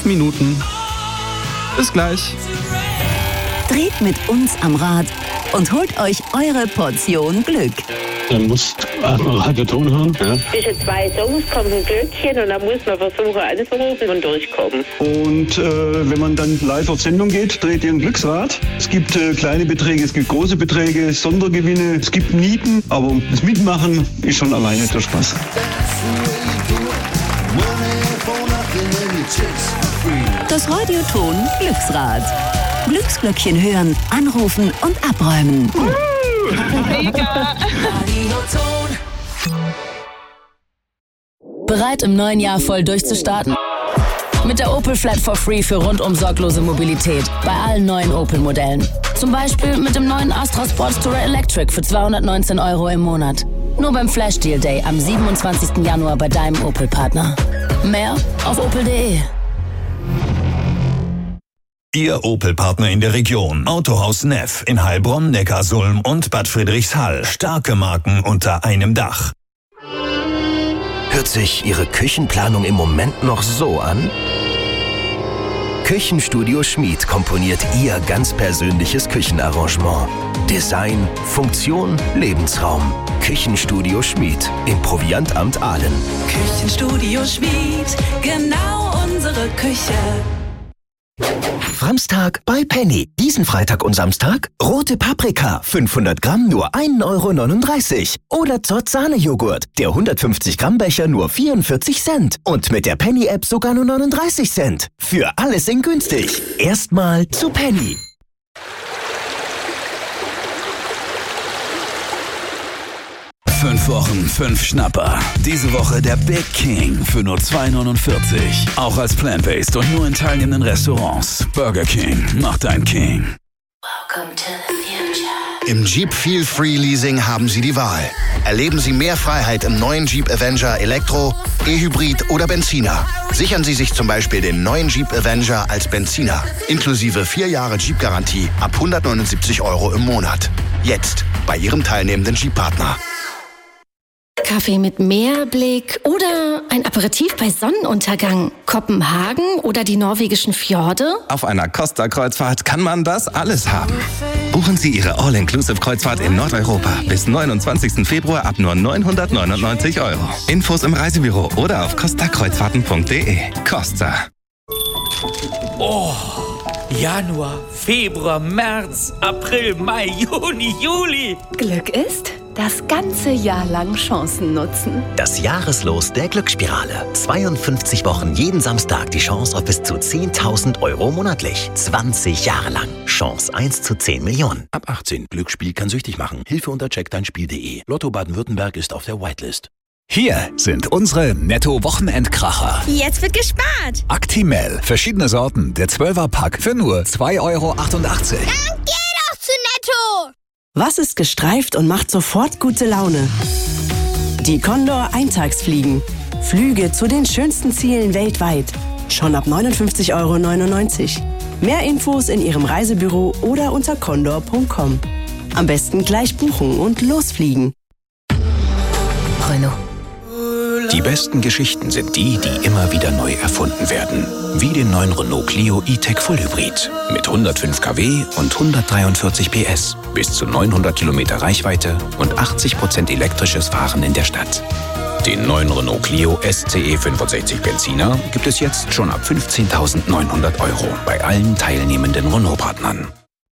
5 Minuten. Bis gleich. Dreht mit uns am Rad und holt euch eure Portion Glück. Dann musst du Radio-Ton hören. Ja. Zwischen 2 Songs kommt ein Glöckchen und dann muss man versuchen anzurufen und durchkommen. Und wenn man dann live auf Sendung geht, dreht ihr ein Glücksrad. Es gibt kleine Beträge, es gibt große Beträge, Sondergewinne, es gibt Mieten. Aber das Mitmachen ist schon alleine der Spaß. Das Radioton Glücksrad. Glücksglöckchen hören, anrufen und abräumen. Mega! Bereit, im neuen Jahr voll durchzustarten? Mit der Opel Flat for Free für rundum sorglose Mobilität bei allen neuen Opel-Modellen. Zum Beispiel mit dem neuen Astra Sportstourer Electric für 219 € im Monat. Nur beim Flash Deal Day am 27. Januar bei deinem Opel-Partner. Mehr auf opel.de. Ihr Opel-Partner in der Region. Autohaus Neff in Heilbronn, Neckarsulm und Bad Friedrichshall. Starke Marken unter einem Dach. Hört sich Ihre Küchenplanung im Moment noch so an? Küchenstudio Schmid komponiert Ihr ganz persönliches Küchenarrangement. Design, Funktion, Lebensraum. Küchenstudio Schmid im Proviantamt Aalen. Küchenstudio Schmid, genau unsere Küche. Samstag bei Penny. Diesen Freitag und Samstag rote Paprika, 500 Gramm nur 1,39 € Oder Zott Sahnejoghurt, der 150 Gramm Becher nur 44 Cent. Und mit der Penny-App sogar nur 39 Cent. Für alles in günstig. Erstmal zu Penny. 5 Wochen, 5 Schnapper. Diese Woche der Big King für nur 2,49 €. Auch als Plant-Based und nur in teilnehmenden Restaurants. Burger King, mach dein King. Welcome to the future. Im Jeep Feel Free Leasing haben Sie die Wahl. Erleben Sie mehr Freiheit im neuen Jeep Avenger Elektro, E-Hybrid oder Benziner. Sichern Sie sich zum Beispiel den neuen Jeep Avenger als Benziner. Inklusive 4 Jahre Jeep-Garantie ab 179 € im Monat. Jetzt bei Ihrem teilnehmenden Jeep-Partner. Kaffee mit Meerblick oder ein Aperitif bei Sonnenuntergang. Kopenhagen oder die norwegischen Fjorde? Auf einer Costa-Kreuzfahrt kann man das alles haben. Buchen Sie Ihre All-Inclusive-Kreuzfahrt in Nordeuropa bis 29. Februar ab nur 999 €. Infos im Reisebüro oder auf costakreuzfahrten.de. Costa. Oh, Januar, Februar, März, April, Mai, Juni, Juli. Glück ist das ganze Jahr lang Chancen nutzen. Das Jahreslos der Glücksspirale. 52 Wochen jeden Samstag die Chance auf bis zu 10.000 € monatlich. 20 Jahre lang. Chance 1 zu 10 Millionen. Ab 18. Glücksspiel kann süchtig machen. Hilfe unter checkdeinspiel.de. Lotto Baden-Württemberg ist auf der Whitelist. Hier sind unsere Netto-Wochenendkracher. Jetzt wird gespart. Actimel. Verschiedene Sorten. Der 12er-Pack für nur 2,88 €. Dann geh doch zu Netto. Was ist gestreift und macht sofort gute Laune? Die Condor Eintagsfliegen. Flüge zu den schönsten Zielen weltweit. Schon ab 59,99 €. Mehr Infos in Ihrem Reisebüro oder unter condor.com. Am besten gleich buchen und losfliegen. Renault. Die besten Geschichten sind die, die immer wieder neu erfunden werden. Wie den neuen Renault Clio E-Tech Vollhybrid. Mit 105 kW und 143 PS. Bis zu 900 Kilometer Reichweite und 80% elektrisches Fahren in der Stadt. Den neuen Renault Clio SCE 65 Benziner gibt es jetzt schon ab 15.900 € bei allen teilnehmenden Renault-Partnern.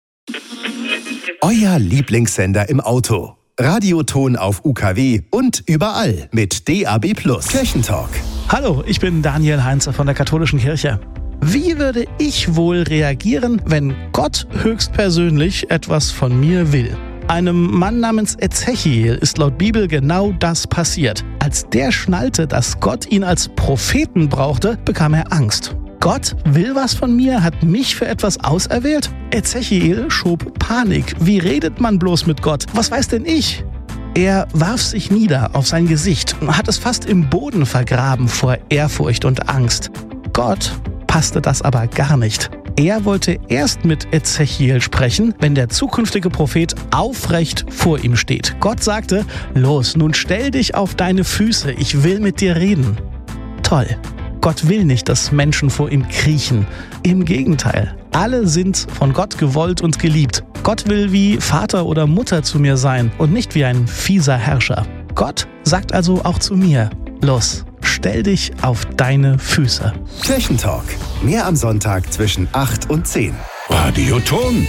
Euer Lieblingssender im Auto. Radioton auf UKW und überall mit DAB+. Kirchentalk. Hallo, ich bin Daniel Heinze von der Katholischen Kirche. Wie würde ich wohl reagieren, wenn Gott höchstpersönlich etwas von mir will? Einem Mann namens Ezechiel ist laut Bibel genau das passiert. Als der schnallte, dass Gott ihn als Propheten brauchte, bekam er Angst. Gott will was von mir, hat mich für etwas auserwählt? Ezechiel schob Panik. Wie redet man bloß mit Gott? Was weiß denn ich? Er warf sich nieder auf sein Gesicht, hat es fast im Boden vergraben vor Ehrfurcht und Angst. Gott passte das aber gar nicht. Er wollte erst mit Ezechiel sprechen, wenn der zukünftige Prophet aufrecht vor ihm steht. Gott sagte: Los, nun stell dich auf deine Füße, ich will mit dir reden. Toll. Gott will nicht, dass Menschen vor ihm kriechen. Im Gegenteil, alle sind von Gott gewollt und geliebt. Gott will wie Vater oder Mutter zu mir sein und nicht wie ein fieser Herrscher. Gott sagt also auch zu mir: Los, stell dich auf deine Füße. Kirchentalk. Mehr am Sonntag zwischen 8 und 10. Radioton.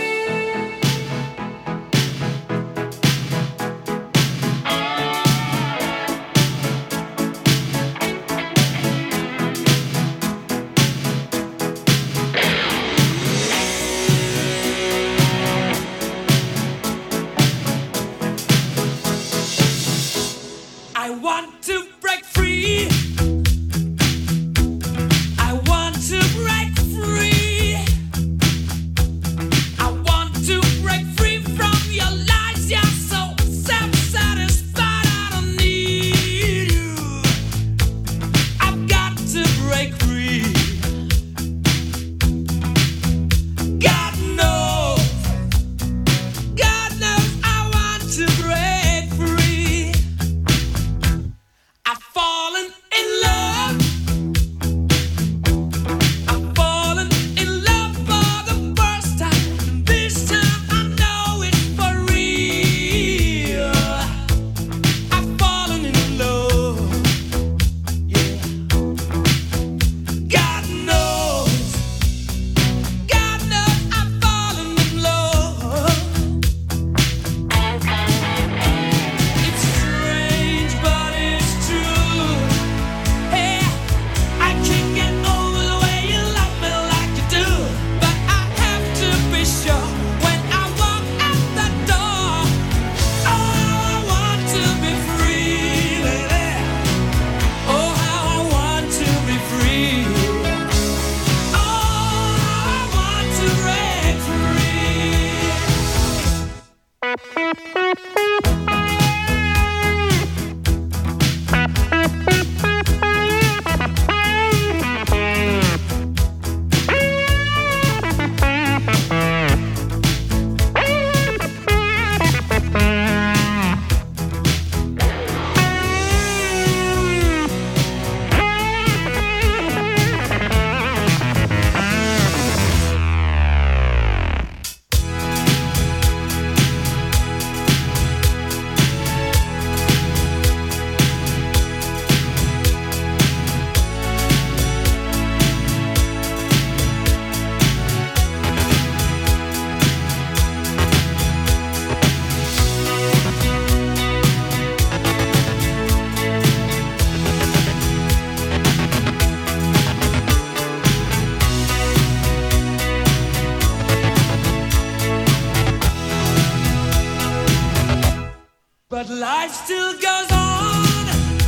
But life still goes on.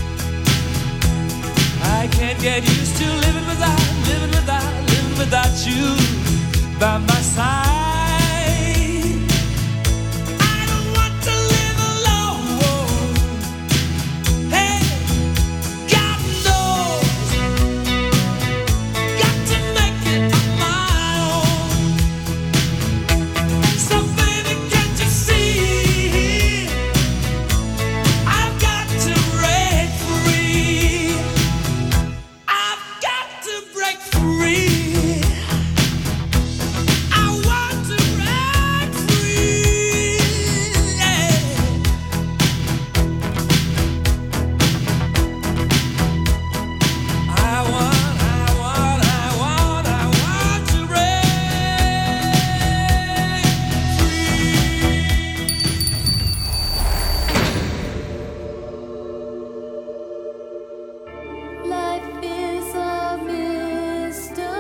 I can't get used to living without you by my side. I don't want to live alone. Hey, God knows, got to make it on my own. So baby, can't you see? I've got to break free. I've got to break free. Life is a mystery.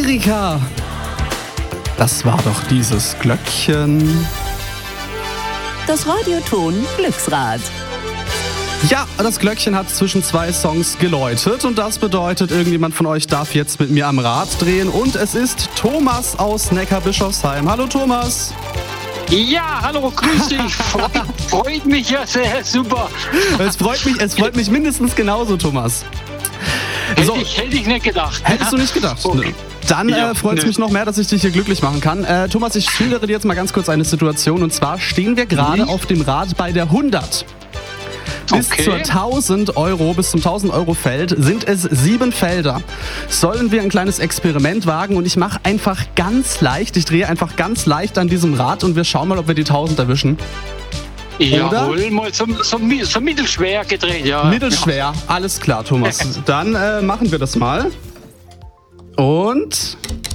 Erika. Das war doch dieses Glöckchen. Das Radioton Glücksrad. Ja, das Glöckchen hat zwischen 2 Songs geläutet und das bedeutet, irgendjemand von euch darf jetzt mit mir am Rad drehen und es ist Thomas aus Neckarbischofsheim. Hallo Thomas. Ja, hallo, grüß dich. Freut mich ja sehr, super. Es freut mich mindestens genauso, Thomas. So. Hätte ich nicht gedacht. Hättest du nicht gedacht? Okay. Dann freut es mich noch mehr, dass ich dich hier glücklich machen kann. Thomas, ich schildere dir jetzt mal ganz kurz eine Situation. Und zwar stehen wir gerade auf dem Rad bei der 100. Bis zur 1000 Euro, bis zum 1000 Euro Feld sind es 7 Felder. Sollen wir ein kleines Experiment wagen und ich mache einfach ganz leicht, ich drehe einfach ganz leicht an diesem Rad und wir schauen mal, ob wir die 1000 erwischen. Jawohl, mal so mittelschwer gedreht, ja. Mittelschwer, alles klar, Thomas. Dann machen wir das mal. Und